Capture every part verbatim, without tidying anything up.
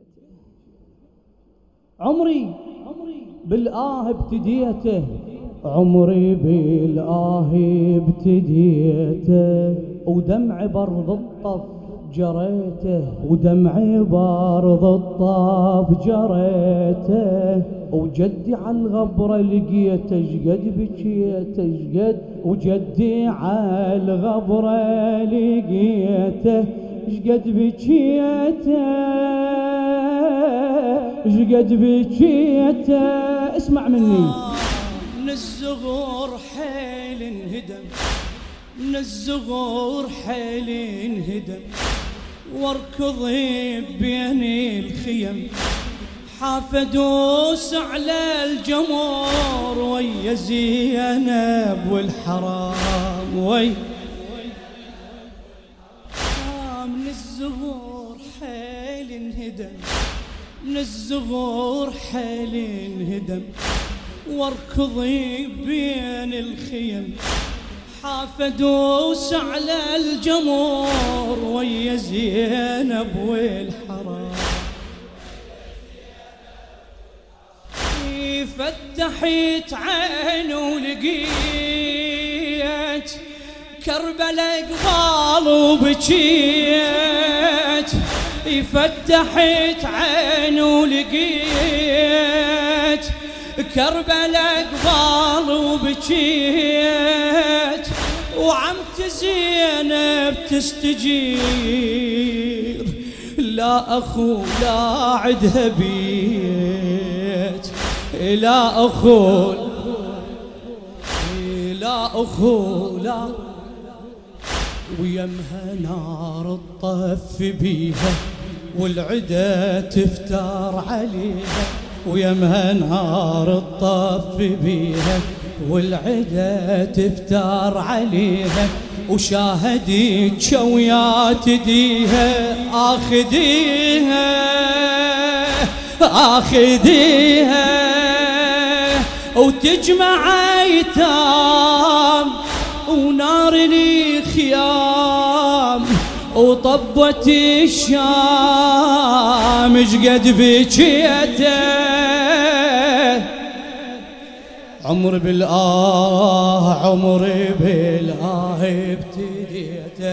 عمري بالآه ابتديته، عمري بالآه ابتديته، ودمع برض الطف جريته، ودمع برض الطف جريته، وجدي على الغبرة لقيته شقد بكيته شقد، وجدي على الغبرة لقيته شقد بكيته شقد بكيته. اسمع مني. من الزغور حيل انهدم، من الزغور حيل انهدم، واركض بين الخيم، حاف ادوس على الجمر ويا زينب والحرام وي. من الزغور حيل انهدم، من الزغور حيل انهدم، واركض بين الخيم، حاف ادوس على الجمر ويا زينب والحرام. فتحت عين ولقيت كربلاء قبال وبكيت، فتحت عين ولقيت كربلاء قبال وبكيت، وعمت زينب تستجير، لا أخو لا عدها بيت، لا أخو لا أخو لا، ويمها نار الطف بيها والعدا تفتر عليها، ويمها نار الطف بيها والعدا تفتر عليها، وشاهدت شويات ديها آخذيها آخذيها، وتجمع ايتام ونار لي خيام، وطبت الشام شقد بكيته. عمري بالآه عمري بالآه ابتديته،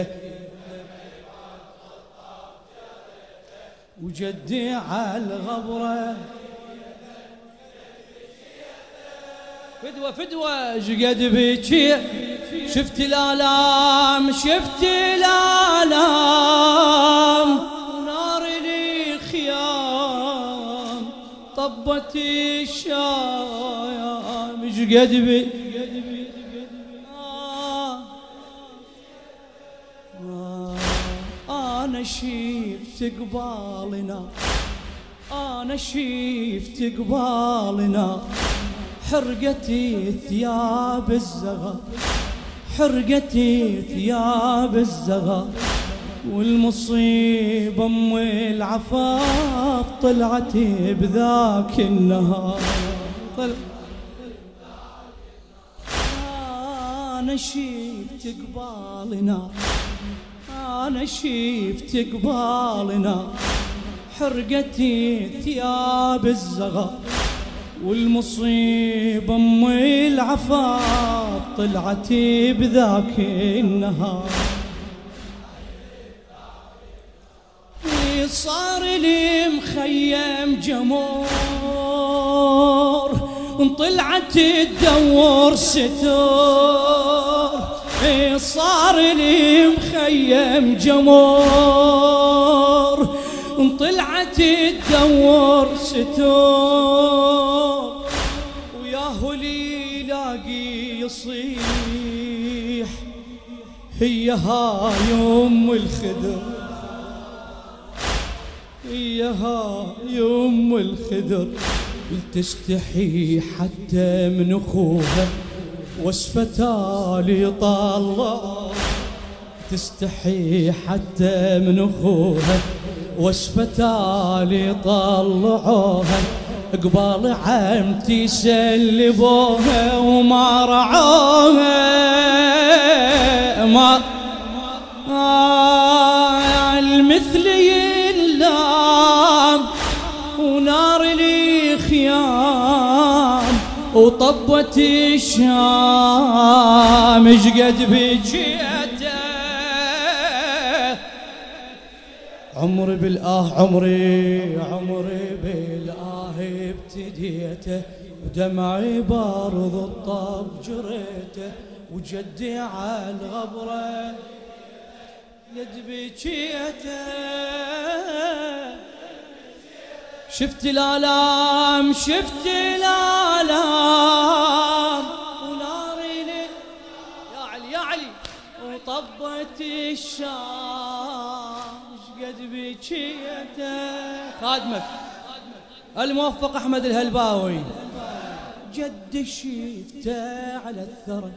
وجدي على الغبرة فدوة فدوة شقد بكي، شفت الآلام شفت الآلام، ونار لي خيام طبت الشام شقد بكي. أنا شفت قبالنا، أنا شفت قبالنا، حرقتي ثياب الزغر، حرقتي ثياب الزغر، والمصيبة أم العفاف طلعت بذاك النهار. طلع أنا شفت قبالنا، أنا شفت قبالنا، حرقتي ثياب الزغر، والمصيبة أم العفاف طلعت بذاك النهار. صار لي مخيم جمور، طلعت تدور ستور، صار لي مخيم جمور، طلعت تدور ستور، وياهو لي لاقي يصيح هي هاي ام الخدر، هي هاي ام الخدر، تستحي حتى من اخوها وصفتها لي طلع، تستحي حتى من اخوها وصفتها لي طلعوها، قبال عمتي سلبوها وما رعوها، ما آه المثل ينلام ونار لي خيام وطبت الشام شقد بجيته عمري بالآه عمري عمري بالآه ابتديته ودمعي بارض الطب جريته وجدي على الغبرة يد بجيته شفت الآلام شفت الآلام وناري لي يا علي يا علي وطبت الشام شقد بجيته خادمك الموفق أحمد الهلباوي جد شفته على الثرى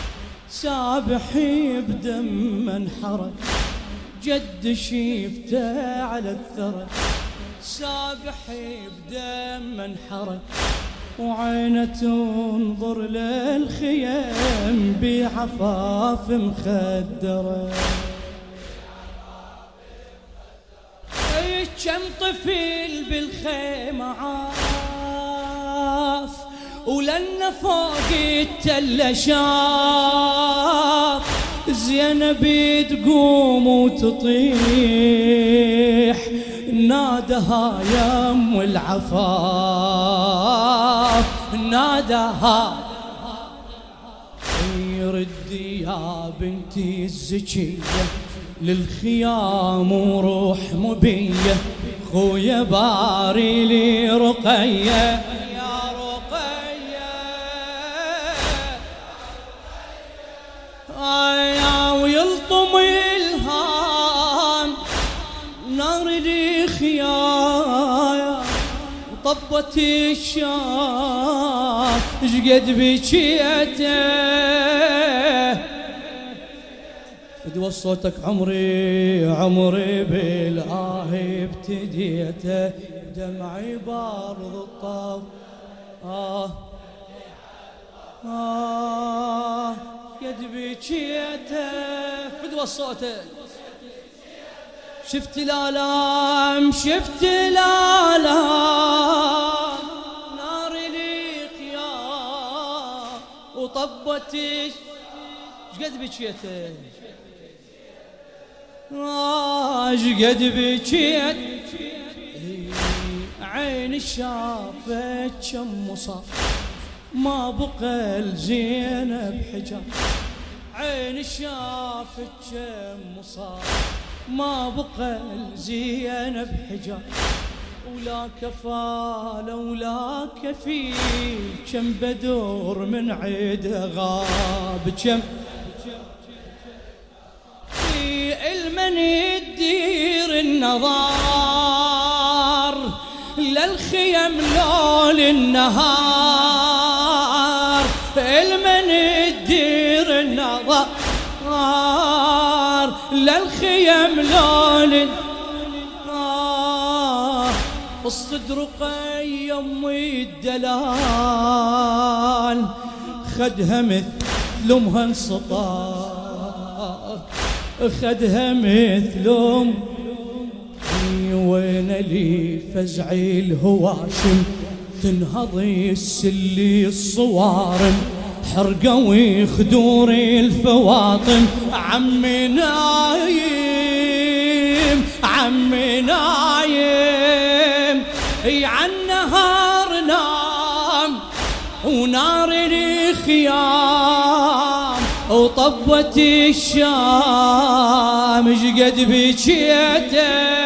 سابحي بدم انحرق جد شفته على الثرى سابحي بدم انحرق وعينه تنظر للخيم بعفاف مخدره كم طفل بالخيمة عاف ولن فوق التل شاف زينب تقوم وتطيح نادها يا ام العفاف نادها ردي يا بنتي الزكية للخيام وروح مبية خويا باري لي رقية يا رقية آيا ويلطم الهام نار لي خيايا وطبت الشام شقد بجيته فدوى صوتك عمري عمري بالآه ابتديته دمعي بارض الطب آه آه يد بجيته فدوى صوتك شفت الآلام شفت الآلام نار لي خيام وطبت شقد بجيته شقد بجيت عيني شافت كم مصاب ما بقى لزينب حجاب عيني شافت كم مصاب ما بقى لزينب حجاب ولا كفالة ولا كفيل كم بدور من عيد غاب كم المن يدير النظار للخيم لول النهار المن يدير النظار للخيم لول النهار الصدر قيم الدلال خدها مثل امها انسطار خدها مثل ام وين لي فزعي الهواشم تنهضي السلي الصوارم حرقوي خدوري الفواطم عمي نايم عمي نايم اي عالنهار نام ونار لي خيام وطبت الشام شقد بجيته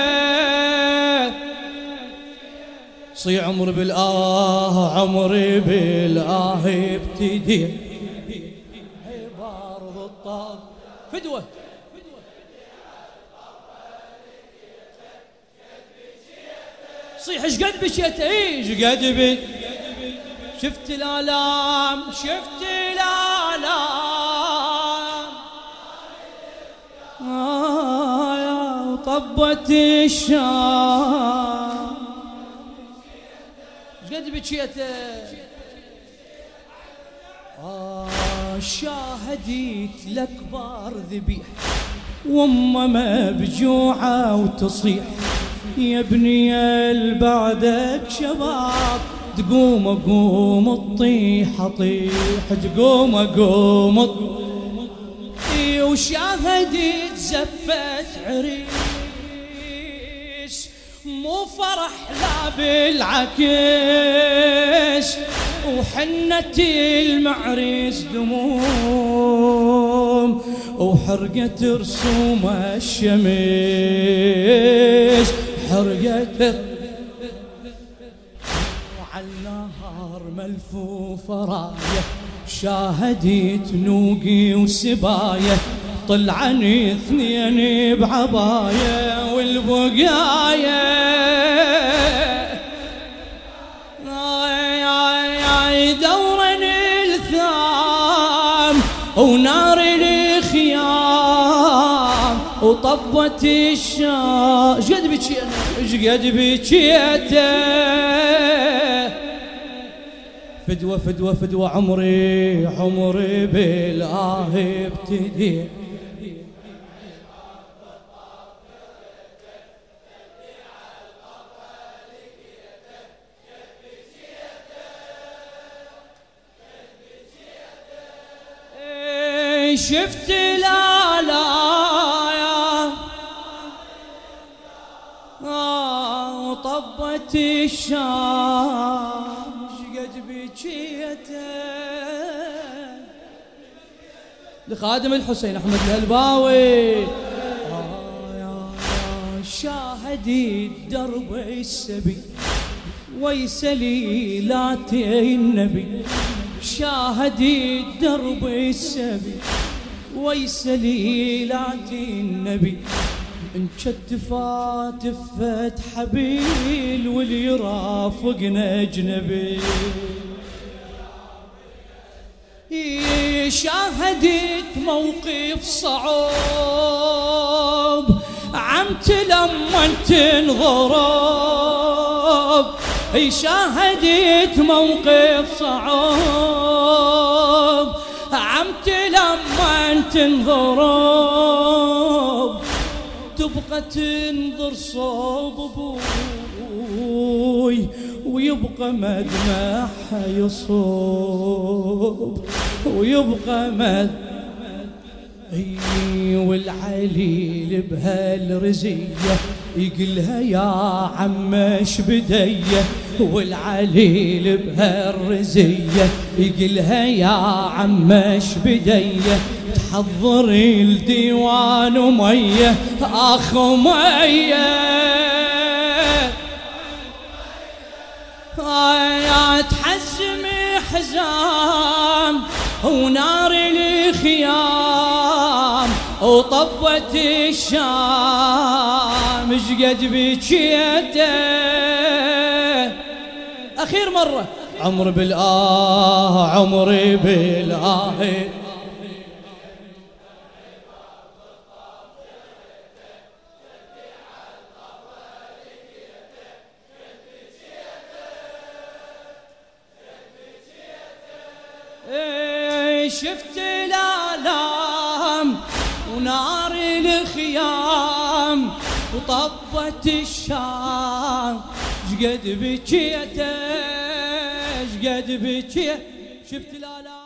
صي عمري بالآه عمري بالآه ابتدي بارض الطاف فدوة صيح شقد بجيته اي شقد بي شفت الآلام شفت الآلام آه يا طبت الشام شقد بجيته آه شاهديت الأكبر ذبيح وأمه مبجوعة وتصيح يا ابني بعدك شباب، تقوم اقوم اطيح اطيح، تقوم اقوم اطيح. وشاهدت زفت عريس، مو فرح لا بالعكس، وحنة المعرس دموم، وحرقت رسوم الشمس، حرقت وعلى النهار ملفوفة راية، شاهدت نوقي وسباية، طلعن اثنين بعباية والبقاية دورن الثام ونار الخيام، وطبت الشام. شقد بكيت شقد بكيت فدوة فدوة فدوة، عمري عمري بالآه ابتدي. شفت لا لا آه وطبت الشام، شقد بكيته لخادم الحسين أحمد الهلباوي. آه شاهدي درب السبي ويسليلات النبي، شاهدي درب السبي ويسليلات النبي، انشتفات فت حبيل واللي يرافقنا اجنبي. شاهدت موقف صعب عمت لما تنغرب، شاهدت موقف صعب عمت لما تنغرب، تبقى تنظر صوب ابوي ويبقى مدمعها يصوب، ويبقى مد والعليل بهالرزية يقلها يا عمش بدية، والعليل بهالرزية يقلها يا عمش بدية، تحضر الديوان ومية اخ مية تحزم حزام ونار الخيام، وطبت الشام شقد بكيته. اخير مرة عمر بالآه عمري بالآه شفت الآلام ونار الخيام، وطبت الشام شقد بكيته شقد بكيته. شفت الآلام